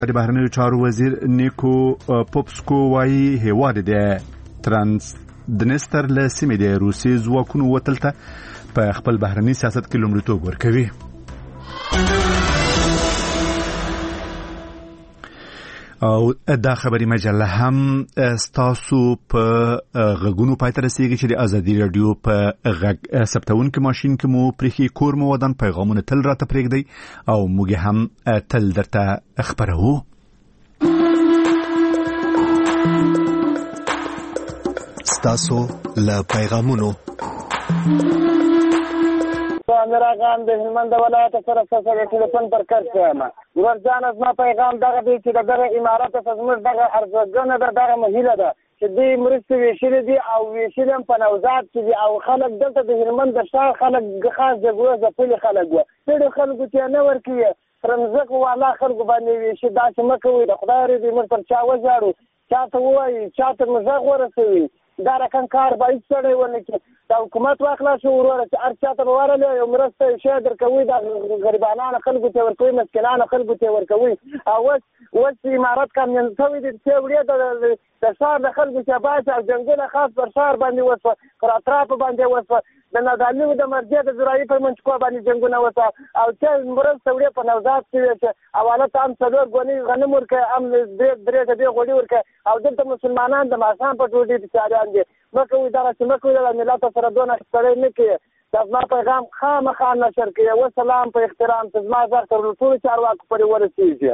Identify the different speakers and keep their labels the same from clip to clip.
Speaker 1: د بهرنیو چارو وزیر نیکو پوپسکو وایي هیواد د ترانسدنستر له سیمې د روسي ځواکونو وتل ته په خپل بهرني سیاست کې لومړیتوب ورکوي. او دا خبري مجله هم ستاسو په غږونو پای ته رسیږي چې د ازادي رادیو په غږ ثبتونکو ماشين کې مو پرېخي کور مو ودان پیغامونه تل راته پرېږدي او موږ هم تل درته خبرو.
Speaker 2: ستاسو له پیغامونو
Speaker 3: امیر آغام د هلمند ولایت سره سره ټلیفون پر کار کوم. ورځان از ما پیغام دغه دی چې دغه امارات ته زموږ دغه ارزګنه دغه مهیله ده چې دې مرستې ویشل دي او ویشل په نوزاد کې او خلک دلته د هلمند د شاه خلک خاص جګړه ځپلي خلک و ټول خلکو ته نه ورکیه فرمزک والا خلکو باندې ویشي دا چې مکوې د خدای دې مر پر چا وځاړو چاته وایي چاته مزغ ورسوي دا رقم کار باید سره ونه کې دا حکومت واخلا شو وروره چې ارچاته ورله یو مرسته شي درکوي د غریبانو خلکو ته ورکوي مسکینانو خلکو ته ورکوي او وس امارات کامیان ثوی د څوړې د شهر د خلکو چې باید څنګه خاص پر شهر باندې وسو پر اطراف باندې وسو د نادالو د مرجع د زراعي پر منځ کو باندې څنګه وسو او چې مرسته وړي په نوزاد کې چې حواله تام څلور غونی غنم ورکه ام درې غوړي ورکه او دلته مسلمانان د ماښام په ټولې بچاریان دي مکه وي دا چې مکه وي د ملت سره دونه ستړي نه کیږي زما پیغام خامخا نشر کړئ. والسلام په احترام زما زر تر ټول چارواکو پورې ورسیږي.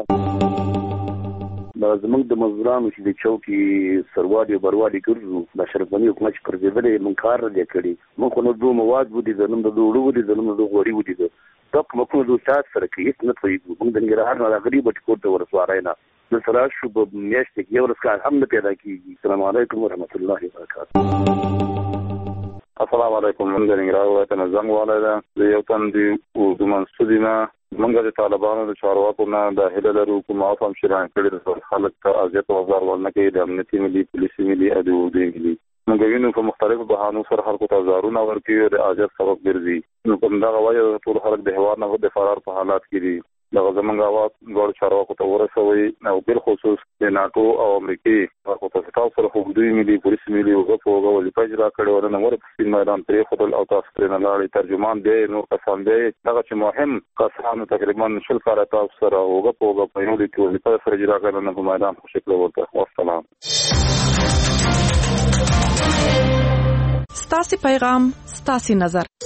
Speaker 4: زموږ د مزدورانو چې د چوکي سروادي او بروادي ګرځو د شرفني حکومت پر دې باندې منکار لري کړی موږ نو دوه مواد ودی زنم د دوړو ودی زنم د غوړي ودی تک مکو د تاسو سره کې نه پوي موږ د نګرهار نه غریب ټکوټ ورسوارای نه د سره شو په میاشت کې یو ورسکار هم نه پیدا کیږي. السلام علیکم ورحمت الله وبرکاته.
Speaker 5: السلام علیکم. موږ د نګرهار ولایت نظام والدا د یو تن دی او د منسودینا موږ د طالبانو د چارواکو نه د هله لرو کوم افهم شران کړي د خلک ته اذیت او ضرر ورنه کوي د امنیتي ملي پولیسي ملي ادو دی ملي موږ وینو په مختلفو بهانو سره خلکو ته زارونه ورکوي د اذیت سبب ګرځي. نو کوم دا وایي ټول خلک د هوار نه د فرار په حالات کې دي. دغه زمونږ اواز ګور چارواکو ته ورسوي او بل خصوص د ناتو او امریکای ورکو ته تاسو سره حدودي ملي پولیس ملي او غوښتنه وظیفه اجرا کړي ورنه ور په میدان پرې خپل او تاسو پرې نه لاړې ترجمان دی نو کسان دی دغه چې مهم کسانو تقریبا شل کار تاسو سره وګپوګه په یو دي وظیفه سره اجرا کړي نه په میدان په شکل ورته. والسلام.
Speaker 6: ستاسو پیغام ستاسو نظر